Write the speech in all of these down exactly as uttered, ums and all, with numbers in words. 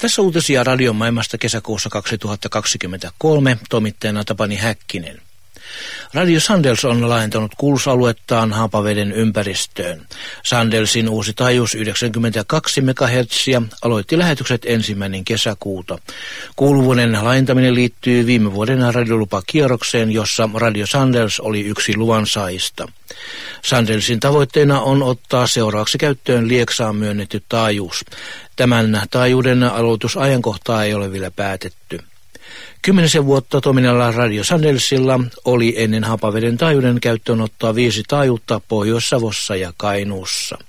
Tässä uutisia radion maailmasta kesäkuussa kaksituhattakaksikymmentäkolme, toimittajana Tapani Häkkinen. Radio Sandels on laajentanut kuulusaluettaan Haapaveden ympäristöön. Sandelsin uusi taajuus yhdeksänkymmentäkaksi megahertsiä aloitti lähetykset ensimmäinen kesäkuuta. Kuuluvuuden laajentaminen liittyy viime vuoden radiolupakierrokseen, jossa Radio Sandels oli yksi luvansaajista. Sandelsin tavoitteena on ottaa seuraavaksi käyttöön Lieksaan myönnetty taajuus. Tämän taajuuden aloitusajankohtaa ei ole vielä päätetty. Kymmenisen vuotta toiminnalla Radio Sandelsilla oli ennen Haapaveden taajuuden käyttöönottoa viisi taajuutta Pohjois-Savossa ja Kainuussa.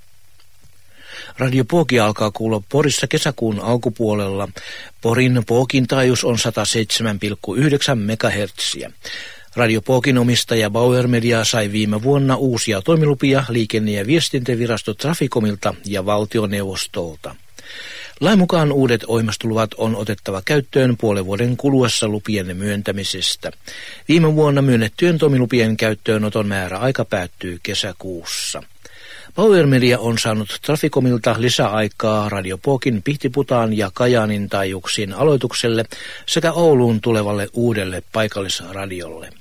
Radio Pooki alkaa kuulla Porissa kesäkuun alkupuolella. Porin Pookin taajuus on sata seitsemän pilkku yhdeksän megahertsiä. Radio Pookin omistaja Bauer Media sai viime vuonna uusia toimilupia liikenne- ja viestintävirasto Traficomilta ja valtioneuvostolta. Lain mukaan uudet ohjelmistoluvat on otettava käyttöön puolen vuoden kuluessa lupien myöntämisestä. Viime vuonna myönnettyjen toimilupien käyttöönoton määräaika päättyy kesäkuussa. Bauer Media on saanut Traficomilta lisäaikaa Radio Pookin Pihtiputaan ja Kajaanin taajuuksien aloitukselle sekä Ouluun tulevalle uudelle paikallisradiolle.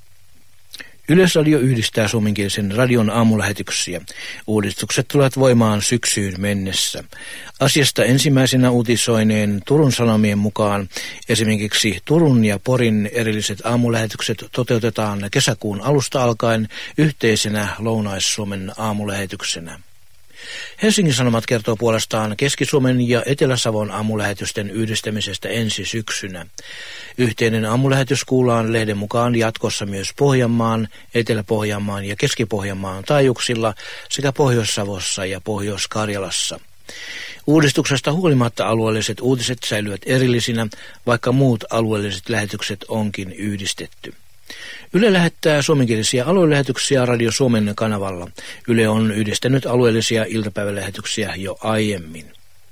Yleisradio yhdistää suomenkielisen radion aamulähetyksiä. Uudistukset tulevat voimaan syksyyn mennessä. Asiasta ensimmäisenä uutisoineen Turun Sanomien mukaan esimerkiksi Turun ja Porin erilliset aamulähetykset toteutetaan kesäkuun alusta alkaen yhteisenä Lounais-Suomen aamulähetyksenä. Helsingin Sanomat kertoo puolestaan Keski-Suomen ja Etelä-Savon aamulähetysten yhdistämisestä ensi syksynä. Yhteinen aamulähetys kuullaan lehden mukaan jatkossa myös Pohjanmaan, Etelä-Pohjanmaan ja Keski-Pohjanmaan taajuuksilla sekä Pohjois-Savossa ja Pohjois-Karjalassa. Uudistuksesta huolimatta alueelliset uutiset säilyvät erillisinä, vaikka muut alueelliset lähetykset onkin yhdistetty. Yle lähettää suomenkielisiä aluelähetyksiä Radio Suomen kanavalla. Yle on yhdistänyt alueellisia iltapäivälähetyksiä jo aiemmin.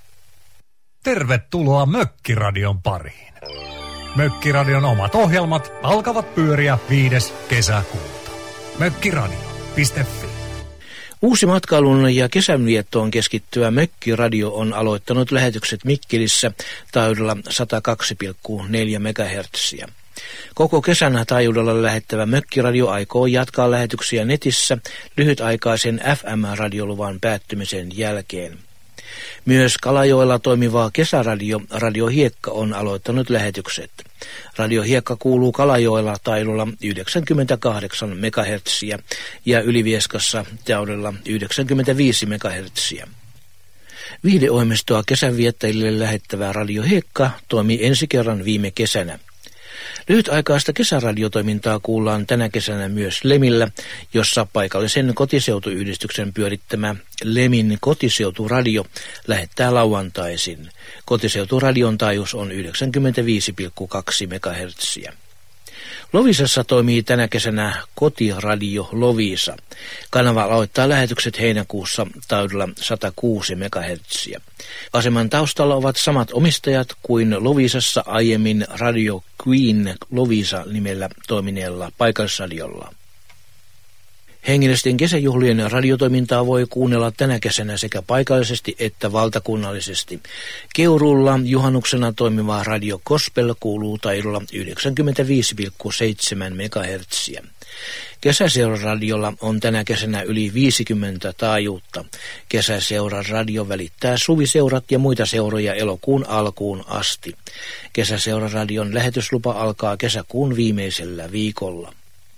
Tervetuloa Mökkiradion pariin. Mökkiradion omat ohjelmat alkavat pyöriä viides kesäkuuta. Mökkiradio piste fi. Uusi matkailun ja kesänviettoon keskittyvä Mökkiradio on aloittanut lähetykset Mikkelissä taajuudella sata kaksi pilkku neljä megahertsiä. Koko kesän taajuudella lähettävä Mökkiradio aikoo jatkaa lähetyksiä netissä lyhytaikaisen F M-radioluvan päättymisen jälkeen. Myös Kalajoella toimiva kesäradio Radio Hiekka on aloittanut lähetykset. Radio Hiekka kuuluu Kalajoella taajuudella yhdeksänkymmentäkahdeksan megahertsiä ja Ylivieskassa taajuudella yhdeksänkymmentäviisi megahertsiä. Viihdeohjelmistoa kesänviettäjille lähettävä Radio Hiekka toimii ensi kerran viime kesänä. Lyhytaikaista kesäradiotoimintaa kuullaan tänä kesänä myös Lemillä, jossa paikallisen kotiseutuyhdistyksen pyörittämä Lemin kotiseuturadio lähettää lauantaisin. Kotiseuturadion taajuus on yhdeksänkymmentäviisi pilkku kaksi megahertsiä. Loviisassa toimii tänä kesänä Kotiradio Loviisa. Kanava aloittaa lähetykset heinäkuussa taajuudella sata kuusi megahertsiä. Aseman taustalla ovat samat omistajat kuin Loviisassa aiemmin Radio Queen Loviisa nimellä toimineella paikallisradiolla. Hengellisten kesäjuhlien radiotoimintaa voi kuunnella tänä kesänä sekä paikallisesti että valtakunnallisesti. Keuruulla juhannuksena toimiva Radio Gospel kuuluu taajuudella yhdeksänkymmentäviisi pilkku seitsemän megahertsiä. Kesäseuraradiolla on tänä kesänä yli viisikymmentä taajuutta. Kesäseuraradio välittää suviseurat ja muita seuroja elokuun alkuun asti. Kesäseuraradion lähetyslupa alkaa kesäkuun viimeisellä viikolla.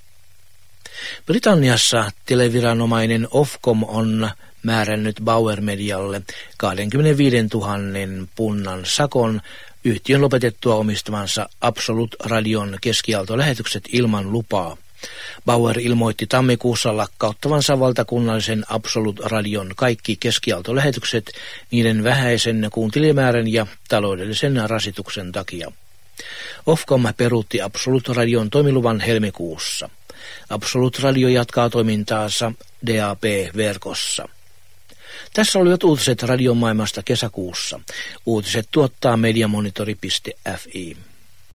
Britanniassa televiranomainen Ofcom on määrännyt Bauer Medialle kaksikymmentäviisituhatta punnan sakon yhtiön lopetettua omistamansa Absolut-radion keskiaaltolähetykset ilman lupaa. Bauer ilmoitti tammikuussa lakkauttavansa valtakunnallisen Absolut-radion kaikki keskiaaltolähetykset niiden vähäisen kuuntelijamäärän ja taloudellisen rasituksen takia. Ofcom peruutti Absolut-radion toimiluvan helmikuussa. Absolut-radio jatkaa toimintaansa D A B-verkossa. Tässä olivat uutiset radion maailmasta kesäkuussa. Uutiset tuottaa mediamonitori piste fi.